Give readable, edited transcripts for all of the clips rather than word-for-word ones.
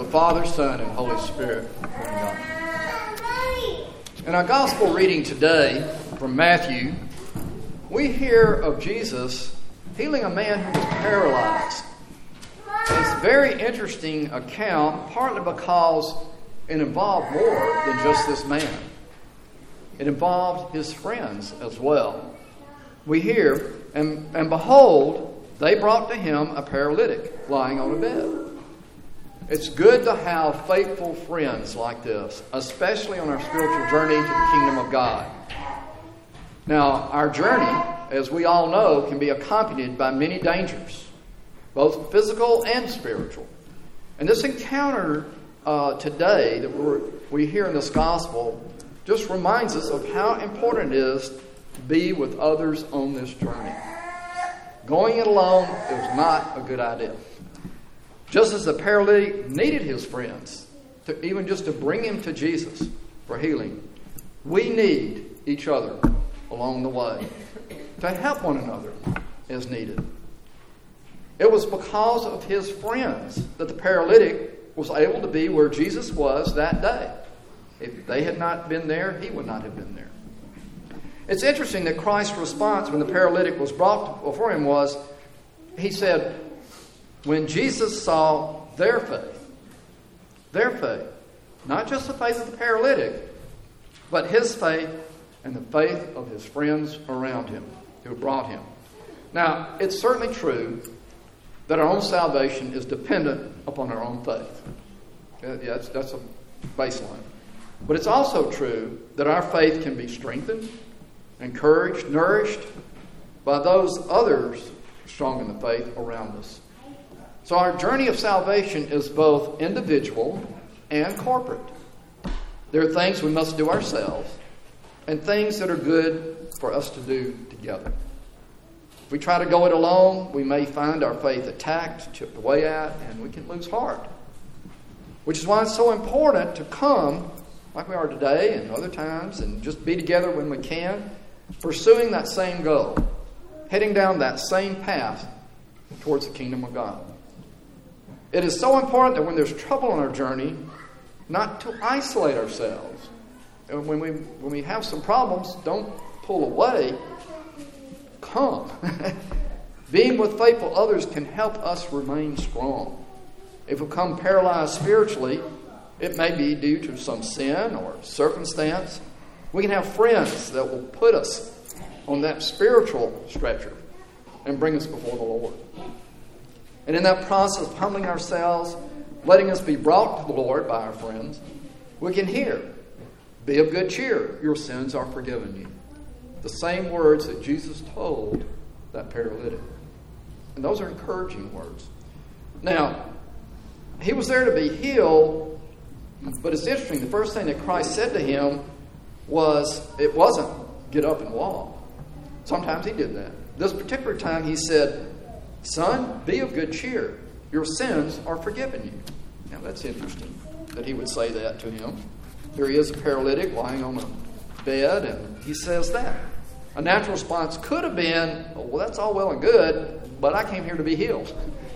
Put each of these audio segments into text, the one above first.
Father, Son, and Holy Spirit. In our gospel reading today from Matthew, we hear of Jesus healing a man who was paralyzed. It's a very interesting account, partly because it involved more than just this man. It involved his friends as well. We hear, and behold, they brought to him a paralytic lying on a bed. It's good to have faithful friends like this, especially on our spiritual journey to the kingdom of God. Now, our journey, as we all know, can be accompanied by many dangers, both physical and spiritual. And this encounter today that we hear in this gospel just reminds us of how important it is to be with others on this journey. Going it alone is not a good idea. Just as the paralytic needed his friends, even just to bring him to Jesus for healing, we need each other along the way to help one another as needed. It was because of his friends that the paralytic was able to be where Jesus was that day. If they had not been there, he would not have been there. It's interesting that Christ's response when the paralytic was brought before him was, he said, when Jesus saw their faith, not just the faith of the paralytic, but his faith and the faith of his friends around him who brought him. Now, it's certainly true that our own salvation is dependent upon our own faith. Yeah, that's a baseline. But it's also true that our faith can be strengthened, encouraged, nourished by those others strong in the faith around us. So our journey of salvation is both individual and corporate. There are things we must do ourselves and things that are good for us to do together. If we try to go it alone, we may find our faith attacked, chipped away at, and we can lose heart. Which is why it's so important to come, like we are today and other times, and just be together when we can, pursuing that same goal, heading down that same path towards the kingdom of God. It is so important that when there's trouble on our journey, not to isolate ourselves. And when we have some problems, don't pull away. Come. Being with faithful others can help us remain strong. If we become paralyzed spiritually, it may be due to some sin or circumstance. We can have friends that will put us on that spiritual stretcher and bring us before the Lord. And in that process of humbling ourselves, letting us be brought to the Lord by our friends, we can hear, be of good cheer, your sins are forgiven you. The same words that Jesus told that paralytic. And those are encouraging words. Now, he was there to be healed, but it's interesting. The first thing that Christ said to him it wasn't get up and walk. Sometimes he did that. This particular time he said, son, be of good cheer. Your sins are forgiven you. Now that's interesting that he would say that to him. Here he is, a paralytic lying on a bed, and he says that. A natural response could have been, oh, well, that's all well and good, but I came here to be healed.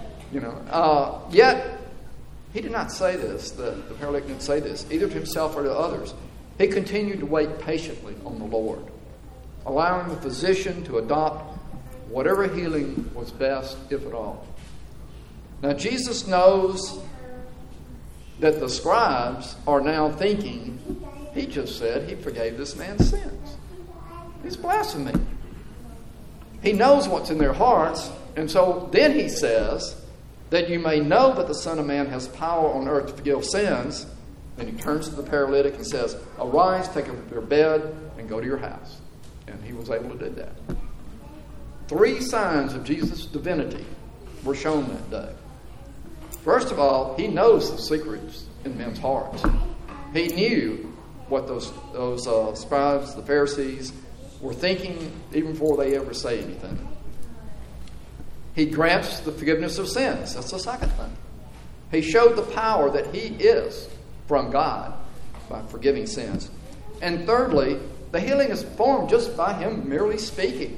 Yet he did not say this. The paralytic didn't say this, either to himself or to others. He continued to wait patiently on the Lord, allowing the physician to adopt whatever healing was best, if at all. Now, Jesus knows that the scribes are now thinking, he just said he forgave this man's sins. He's blasphemy. He knows what's in their hearts, and so then he says that you may know that the Son of Man has power on earth to forgive sins. Then he turns to the paralytic and says, arise, take up your bed, and go to your house. And he was able to do that. 3 signs of Jesus' divinity were shown that day. First of all, he knows the secrets in men's hearts. He knew what those scribes, the Pharisees, were thinking even before they ever say anything. He grants the forgiveness of sins. That's the second thing. He showed the power that he is from God by forgiving sins. And thirdly, the healing is performed just by him merely speaking.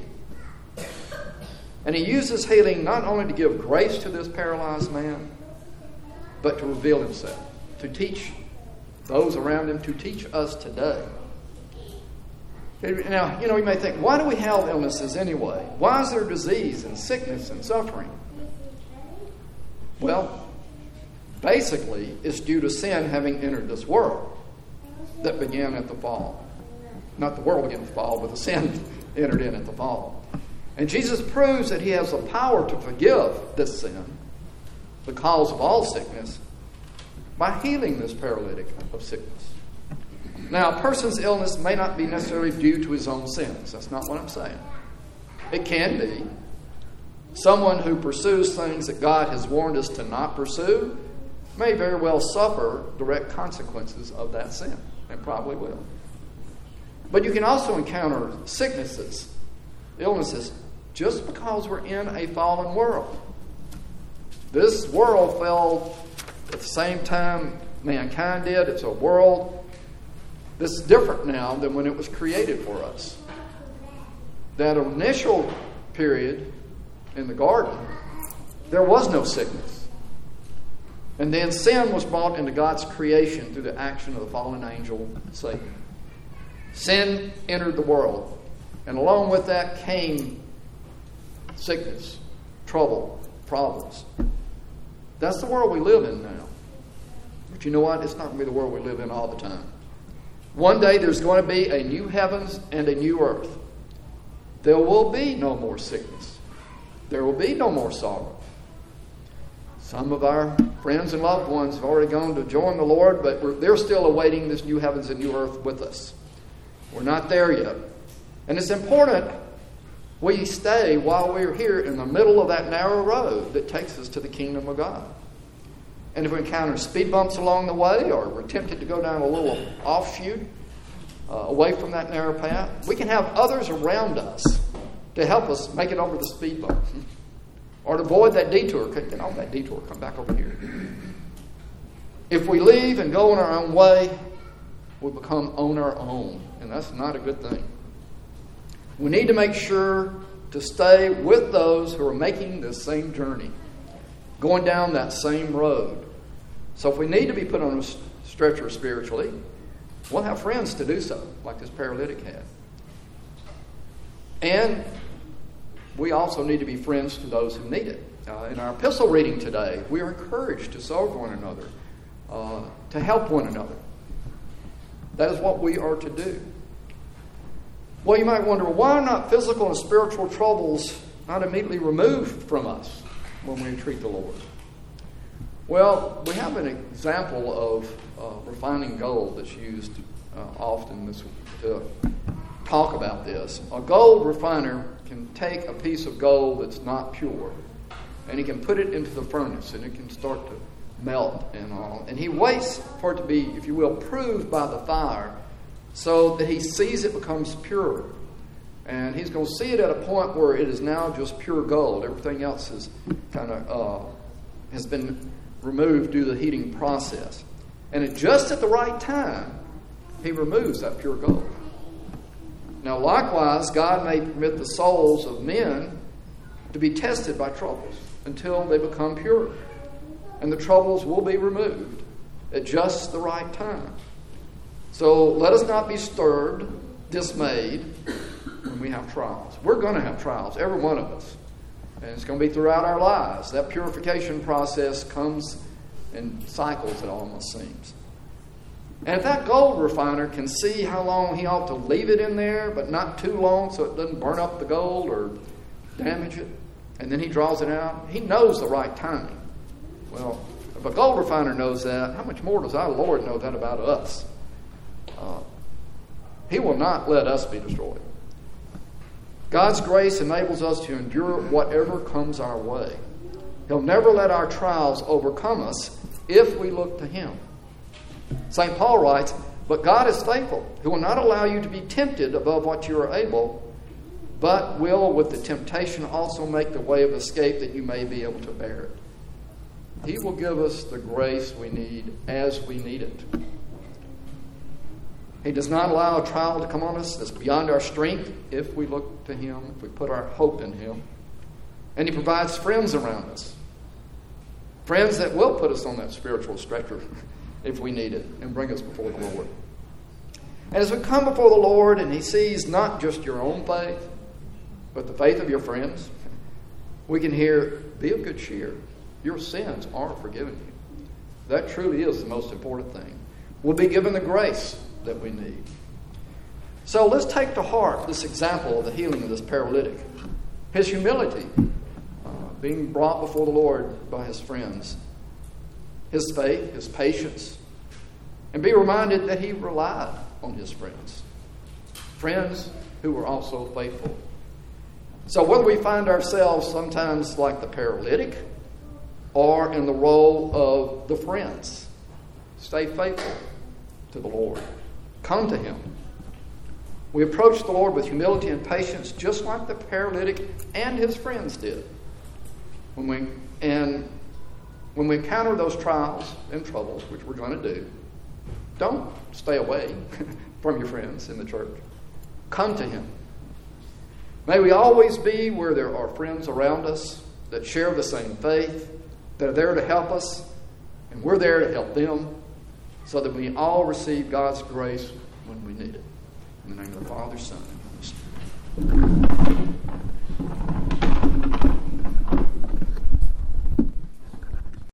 And he uses healing not only to give grace to this paralyzed man, but to reveal himself, to teach those around him, to teach us today. Now, you may think, why do we have illnesses anyway? Why is there disease and sickness and suffering? Well, basically, it's due to sin having entered this world that began at the fall. Not the world began at the fall, but the sin entered in at the fall. And Jesus proves that he has the power to forgive this sin, the cause of all sickness, by healing this paralytic of sickness. Now, a person's illness may not be necessarily due to his own sins. That's not what I'm saying. It can be. Someone who pursues things that God has warned us to not pursue may very well suffer direct consequences of that sin, and probably will. But you can also encounter sicknesses, illnesses, just because we're in a fallen world. This world fell at the same time mankind did. It's a world that's different now than when it was created for us. That initial period in the garden, there was no sickness. And then sin was brought into God's creation through the action of the fallen angel Satan. Sin entered the world, and along with that came sickness, trouble, problems. That's the world we live in now. But you know what? It's not going to be the world we live in all the time. One day there's going to be a new heavens and a new earth. There will be no more sickness. There will be no more sorrow. Some of our friends and loved ones have already gone to join the Lord, but they're still awaiting this new heavens and new earth with us. We're not there yet. And it's important we stay while we're here in the middle of that narrow road that takes us to the kingdom of God. And if we encounter speed bumps along the way, or we're tempted to go down a little offshoot away from that narrow path, we can have others around us to help us make it over the speed bump. Or to avoid that detour. Get off that detour, come back over here. If we leave and go on our own way, we become on our own. And that's not a good thing. We need to make sure to stay with those who are making the same journey, going down that same road. So if we need to be put on a stretcher spiritually, we'll have friends to do so, like this paralytic had. And we also need to be friends to those who need it. In our epistle reading today, we are encouraged to serve one another, to help one another. That is what we are to do. Well, you might wonder, why are not physical and spiritual troubles not immediately removed from us when we treat the Lord? Well, we have an example of refining gold that's used often to talk about this. A gold refiner can take a piece of gold that's not pure, and he can put it into the furnace, and it can start to melt and all. And he waits for it to be, if you will, proved by the fire, so that he sees it becomes pure. And he's going to see it at a point where it is now just pure gold. Everything else is has been removed due to the heating process. And just at the right time, he removes that pure gold. Now, likewise, God may permit the souls of men to be tested by troubles until they become pure. And the troubles will be removed at just the right time. So let us not be stirred, dismayed when we have trials. We're going to have trials, every one of us. And it's going to be throughout our lives. That purification process comes in cycles, it almost seems. And if that gold refiner can see how long he ought to leave it in there, but not too long so it doesn't burn up the gold or damage it, and then he draws it out, he knows the right timing. Well, if a gold refiner knows that, how much more does our Lord know that about us? He will not let us be destroyed. God's grace enables us to endure whatever comes our way. He'll never let our trials overcome us if we look to Him. St. Paul writes, "But God is faithful, who will not allow you to be tempted above what you are able, but will with the temptation also make the way of escape that you may be able to bear it." He will give us the grace we need as we need it. He does not allow a trial to come on us that's beyond our strength if we look to Him, if we put our hope in Him. And He provides friends around us. Friends that will put us on that spiritual stretcher if we need it and bring us before the Lord. And as we come before the Lord and He sees not just your own faith, but the faith of your friends, we can hear, be of good cheer. Your sins are forgiven you. That truly is the most important thing. We'll be given the grace that we need. So let's take to heart this example of the healing of this paralytic. His humility, being brought before the Lord by his friends. His faith, his patience. And be reminded that he relied on his friends. Friends who were also faithful. So whether we find ourselves sometimes like the paralytic or in the role of the friends, stay faithful to the Lord. Come to Him. We approach the Lord with humility and patience just like the paralytic and his friends did. When we encounter those trials and troubles, which we're going to do, don't stay away from your friends in the church. Come to Him. May we always be where there are friends around us that share the same faith, that are there to help us, and we're there to help them, so that we all receive God's grace when we need it. In the name of the Father, Son, and Holy Spirit.